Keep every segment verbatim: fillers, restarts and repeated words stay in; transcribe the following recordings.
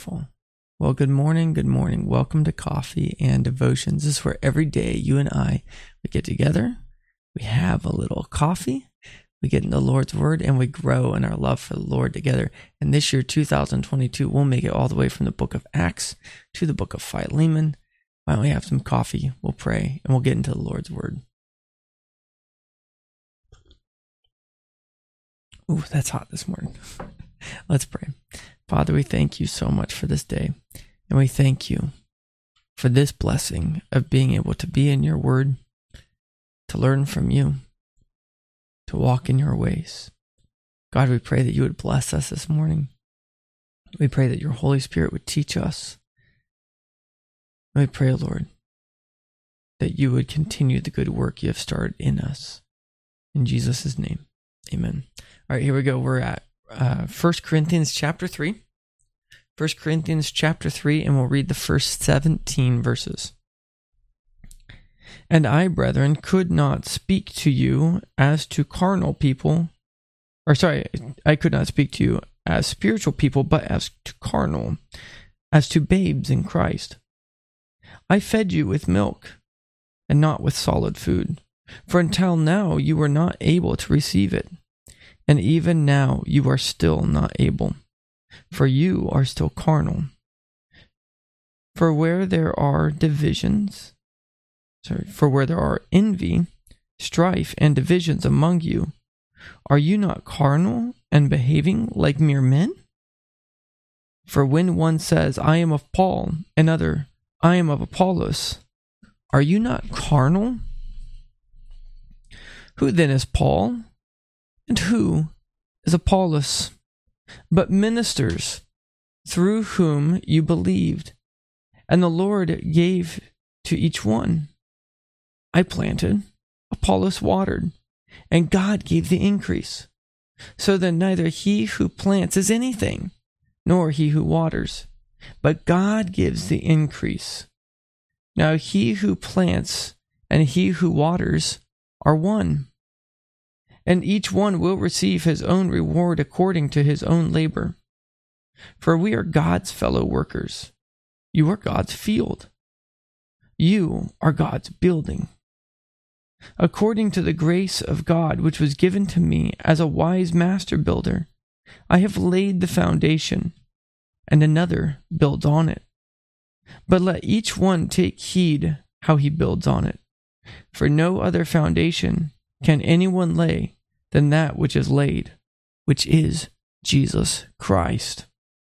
Well, good morning, good morning. Welcome to Coffee and Devotions. This is where every day you and I, we get together, we have a little coffee, we get in the Lord's Word, and we grow in our love for the Lord together. And this year, two thousand twenty-two, we'll make it all the way from the book of Acts to the book of Philemon. Why don't we have some coffee? We'll pray, and we'll get into the Lord's Word. Ooh, that's hot this morning. Let's pray. Father, we thank you so much for this day, and we thank you for this blessing of being able to be in your word, to learn from you, to walk in your ways. God, we pray that you would bless us this morning. We pray that your Holy Spirit would teach us. And we pray, Lord, that you would continue the good work you have started in us. In Jesus' name, amen. All right, here we go. We're at Uh, First Corinthians chapter three. First Corinthians chapter three, and we'll read the first seventeen verses. And I, brethren, could not speak to you as to carnal people, or sorry, I could not speak to you as spiritual people, but as to carnal, as to babes in Christ. I fed you with milk, and not with solid food, for until now you were not able to receive it. And even now you are still not able, for you are still carnal. For where there are divisions, sorry, for where there are envy, strife, and divisions among you, are you not carnal and behaving like mere men? For when one says, I am of Paul, another, I am of Apollos, are you not carnal? Who then is Paul? And who is Apollos, but ministers through whom you believed, and the Lord gave to each one? I planted, Apollos watered, and God gave the increase. So that neither he who plants is anything, nor he who waters, but God gives the increase. Now he who plants and he who waters are one, and each one will receive his own reward according to his own labor. For we are God's fellow workers. You are God's field. You are God's building. According to the grace of God which was given to me as a wise master builder, I have laid the foundation, and another builds on it. But let each one take heed how he builds on it. For no other foundation can anyone lay than that which is laid, which is Jesus Christ.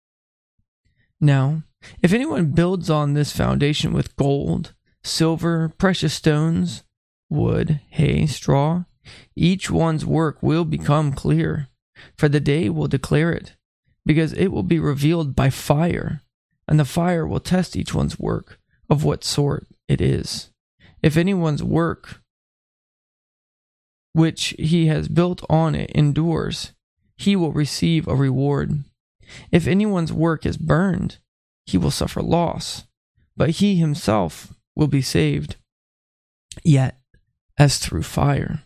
Now, if anyone builds on this foundation with gold, silver, precious stones, wood, hay, straw, each one's work will become clear, for the day will declare it, because it will be revealed by fire, and the fire will test each one's work of what sort it is. If anyone's work which he has built on it endures, he will receive a reward. If anyone's work is burned, he will suffer loss, but he himself will be saved, yet as through fire.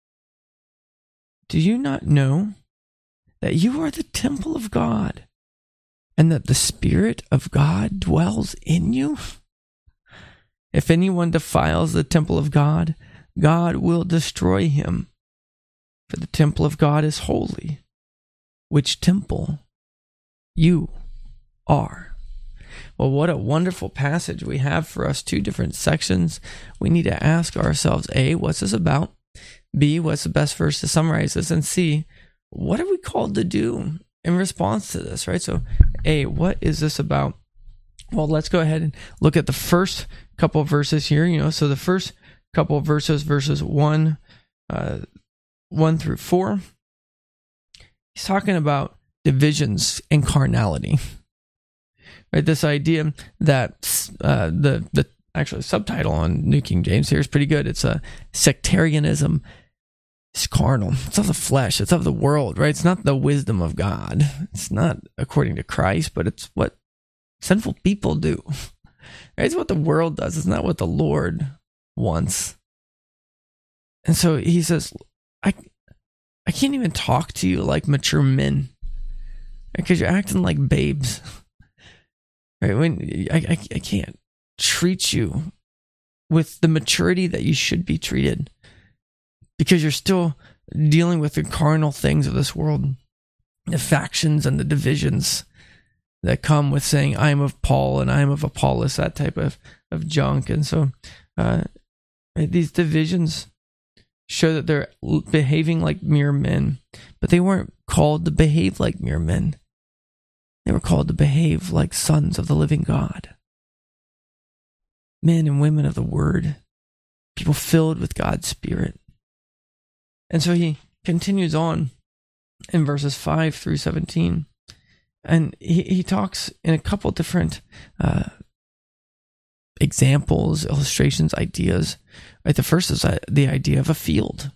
Do you not know that you are the temple of God, and that the Spirit of God dwells in you? If anyone defiles the temple of God, God will destroy him, for the temple of God is holy, which temple you are. Well, what a wonderful passage we have for us, two different sections. We need to ask ourselves, A, what's this about? B, what's the best verse to summarize this? And C, what are we called to do in response to this, right? So, A, what is this about? Well, let's go ahead and look at the first couple of verses here. You know, so the first couple of verses, verses one, uh, one through four. He's talking about divisions and carnality, right? This idea that uh, the the actually subtitle on New King James here is pretty good. It's a sectarianism. It's carnal. It's of the flesh. It's of the world, right? It's not the wisdom of God. It's not according to Christ, but it's what sinful people do. Right? It's what the world does. It's not what the Lord wants. And so he says, I, I can't even talk to you like mature men, because you're acting like babes. Right? When I, I, I can't treat you with the maturity that you should be treated because you're still dealing with the carnal things of this world, the factions and the divisions that come with saying, I'm of Paul and I'm of Apollos, that type of, of junk. And so uh, these divisions show that they're behaving like mere men, but they weren't called to behave like mere men. They were called to behave like sons of the living God. Men and women of the word, people filled with God's Spirit. And so he continues on in verses five through seventeen. And he, he talks in a couple different uh, examples, illustrations, ideas. Right, the first is the idea of a field.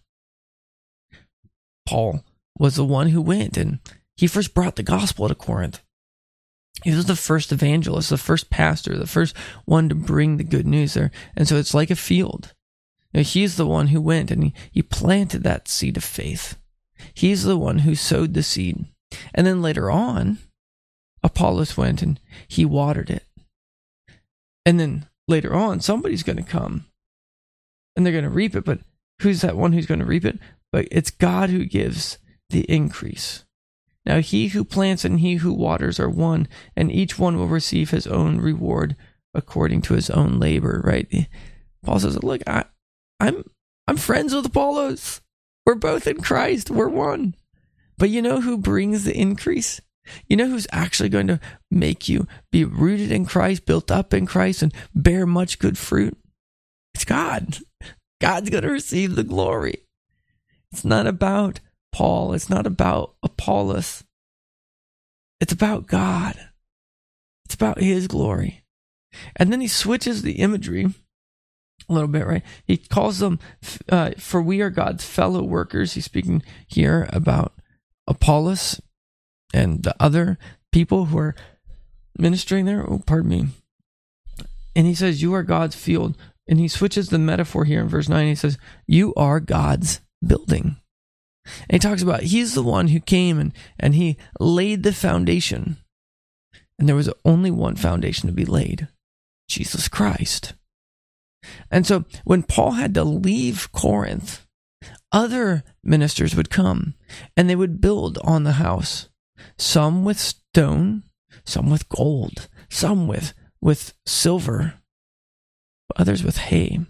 Paul was the one who went and he first brought the gospel to Corinth. He was the first evangelist, the first pastor, the first one to bring the good news there. And so it's like a field. You know, he's the one who went and he, he planted that seed of faith. He's the one who sowed the seed. And then later on, Apollos went and he watered it. And then later on, somebody's going to come and they're going to reap it. But who's that one who's going to reap it? But it's God who gives the increase. Now he who plants and he who waters are one, and each one will receive his own reward according to his own labor, right? Paul says, look, I, I'm I'm friends with Apollos. We're both in Christ. We're one. But you know who brings the increase? You know who's actually going to make you be rooted in Christ, built up in Christ, and bear much good fruit? It's God. God's going to receive the glory. It's not about Paul. It's not about Apollos. It's about God. It's about his glory. And then he switches the imagery a little bit, right? He calls them, uh, for we are God's fellow workers. He's speaking here about Apollos and the other people who are ministering there. Oh, pardon me. And he says, you are God's field. And he switches the metaphor here in verse nine. He says, you are God's building. And he talks about he's the one who came and, and he laid the foundation. And there was only one foundation to be laid, Jesus Christ. And so when Paul had to leave Corinth, other ministers would come and they would build on the house, some with stone, some with gold, some with, with silver, others with hay,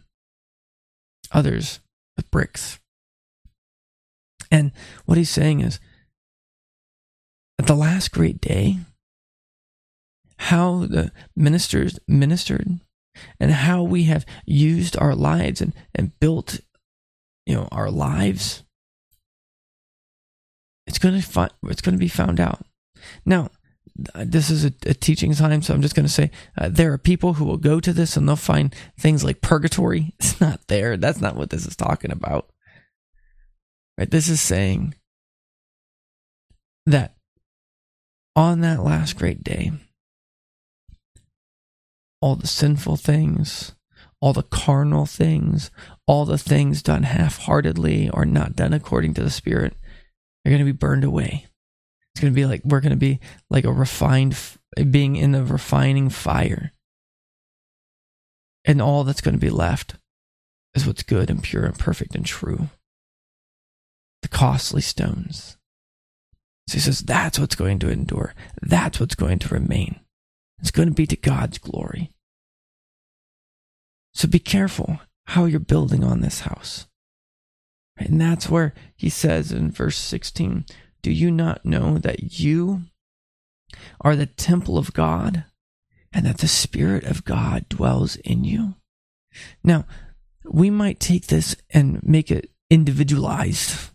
others with bricks. And what he's saying is, at the last great day, how the ministers ministered and how we have used our lives and, and built, you know, our lives, it's going to find, it's going to be found out. Now, this is a, a teaching time, so I'm just going to say uh, there are people who will go to this and they'll find things like purgatory. It's not there. That's not what this is talking about. Right? This is saying that on that last great day, all the sinful things, all the carnal things, all the things done half-heartedly or not done according to the Spirit, are going to be burned away. It's going to be like, we're going to be like a refined, being in a refining fire. And all that's going to be left is what's good and pure and perfect and true. The costly stones. So he says, that's what's going to endure. That's what's going to remain. It's going to be to God's glory. So be careful how you're building on this house. Right? And that's where he says in verse sixteen, do you not know that you are the temple of God and that the Spirit of God dwells in you? Now, we might take this and make it individualized,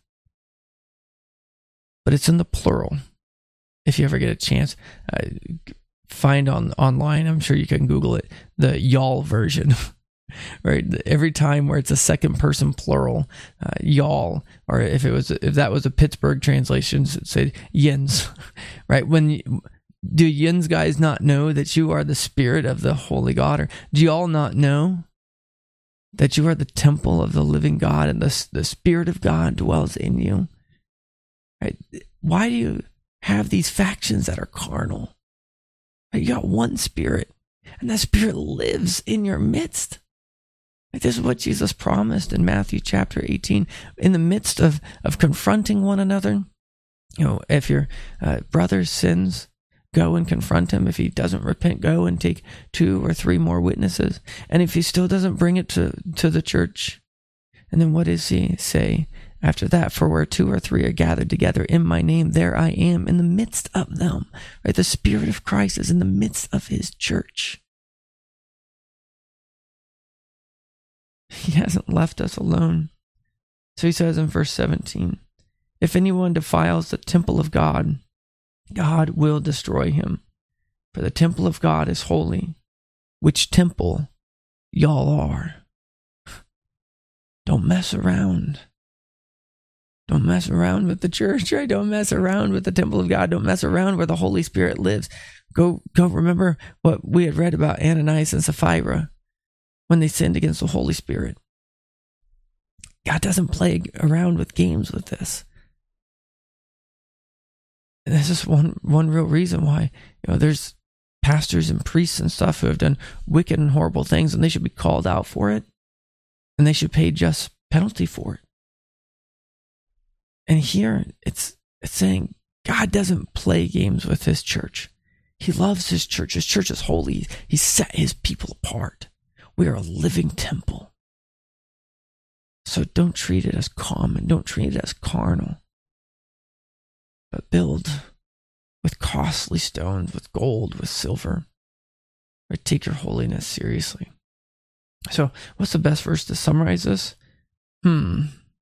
but it's in the plural. If you ever get a chance, uh, find on online, I'm sure you can Google it, the y'all version. Right, every time where it's a second person plural, uh, y'all, or if it was if that was a Pittsburgh translation, it'd say yins. Right, when you, do yins guys not know that you are the Spirit of the Holy God, or do y'all not know that you are the temple of the living God and the the Spirit of God dwells in you? Right, why do you have these factions that are carnal? You got one Spirit, and that Spirit lives in your midst. Like, this is what Jesus promised in Matthew chapter eighteen. In the midst of, of confronting one another, you know, if your uh, brother sins, go and confront him. If he doesn't repent, go and take two or three more witnesses. And if he still doesn't bring it to, to the church, and then what does he say after that? For where two or three are gathered together in my name, there I am in the midst of them. Right? The Spirit of Christ is in the midst of his church. He hasn't left us alone. So he says in verse seventeen, if anyone defiles the temple of God, God will destroy him. For the temple of God is holy, which temple y'all are. Don't mess around. Don't mess around with the church, right? Don't mess around with the temple of God. Don't mess around where the Holy Spirit lives. Go, go remember what we had read about Ananias and Sapphira when they sinned against the Holy Spirit. God doesn't play around with games with this. And this is one, one real reason why, you know, there's pastors and priests and stuff who have done wicked and horrible things, and they should be called out for it, and they should pay just penalty for it. And here it's it's saying God doesn't play games with his church. He loves his church. His church is holy. He set his people apart. We are a living temple. So don't treat it as common. Don't treat it as carnal. But build with costly stones, with gold, with silver. Or take your holiness seriously. So what's the best verse to summarize this? Hmm.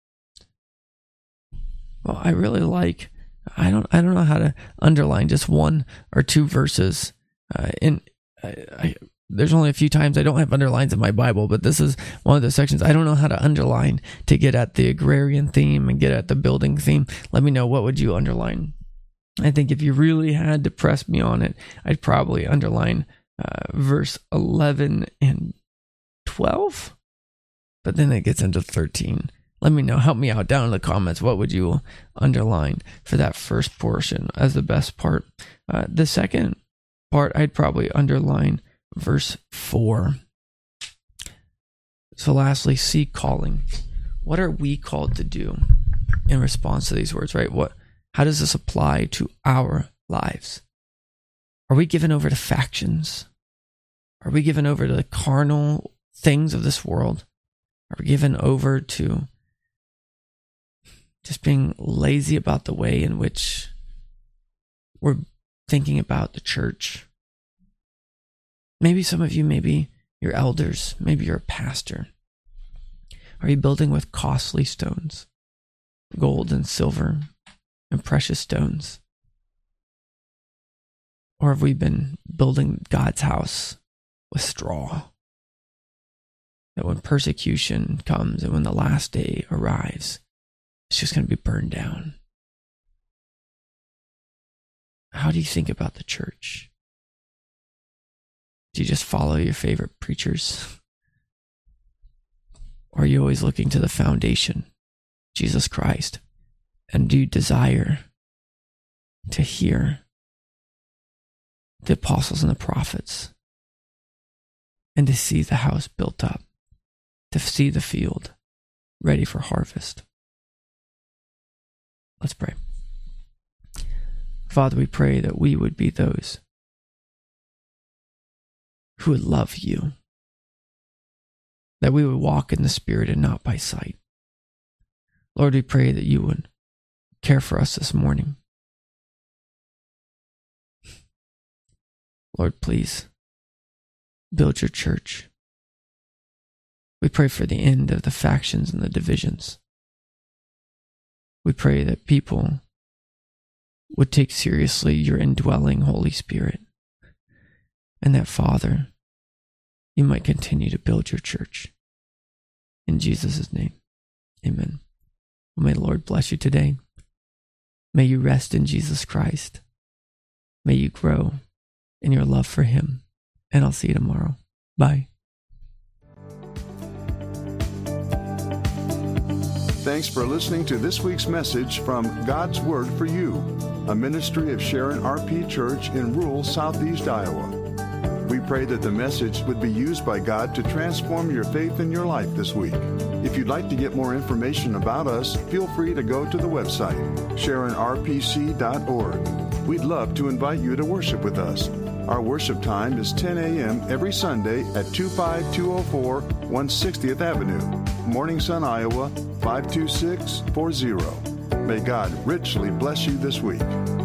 Well, I really like, I don't I don't know how to underline just one or two verses. Uh, in I, I, there's only a few times I don't have underlines in my Bible, but this is one of the sections I don't know how to underline to get at the agrarian theme and get at the building theme. Let me know, what would you underline? I think if you really had to press me on it, I'd probably underline uh, verse eleven and twelve, but then it gets into thirteen. Let me know. Help me out down in the comments. What would you underline for that first portion as the best part? Uh, the second part, I'd probably underline verse four. So lastly, C, calling. What are we called to do in response to these words, right? What? How does this apply to our lives? Are we given over to factions? Are we given over to the carnal things of this world? Are we given over to just being lazy about the way in which we're thinking about the church? Maybe some of you, maybe you're elders, maybe you're a pastor. Are you building with costly stones, gold and silver and precious stones? Or have we been building God's house with straw? That when persecution comes and when the last day arrives, it's just going to be burned down. How do you think about the church? Do you just follow your favorite preachers? Or are you always looking to the foundation, Jesus Christ? And do you desire to hear the apostles and the prophets and to see the house built up, to see the field ready for harvest? Let's pray. Father, we pray that we would be those who would love you, that we would walk in the Spirit and not by sight. Lord, we pray that you would care for us this morning. Lord, please build your church. We pray for the end of the factions and the divisions. We pray that people would take seriously your indwelling Holy Spirit, and that, Father, you might continue to build your church. In Jesus' name, amen. Well, may the Lord bless you today. May you rest in Jesus Christ. May you grow in your love for him. And I'll see you tomorrow. Bye. Thanks for listening to this week's message from God's Word for You. a ministry of Sharon R P Church in rural southeast Iowa. We pray that the message would be used by God to transform your faith and your life this week. If you'd like to get more information about us, feel free to go to the website, sharon r p c dot org. We'd love to invite you to worship with us. Our worship time is ten a.m. every Sunday at two five two oh four one hundred sixtieth Avenue, Morning Sun, Iowa, five two six four zero. May God richly bless you this week.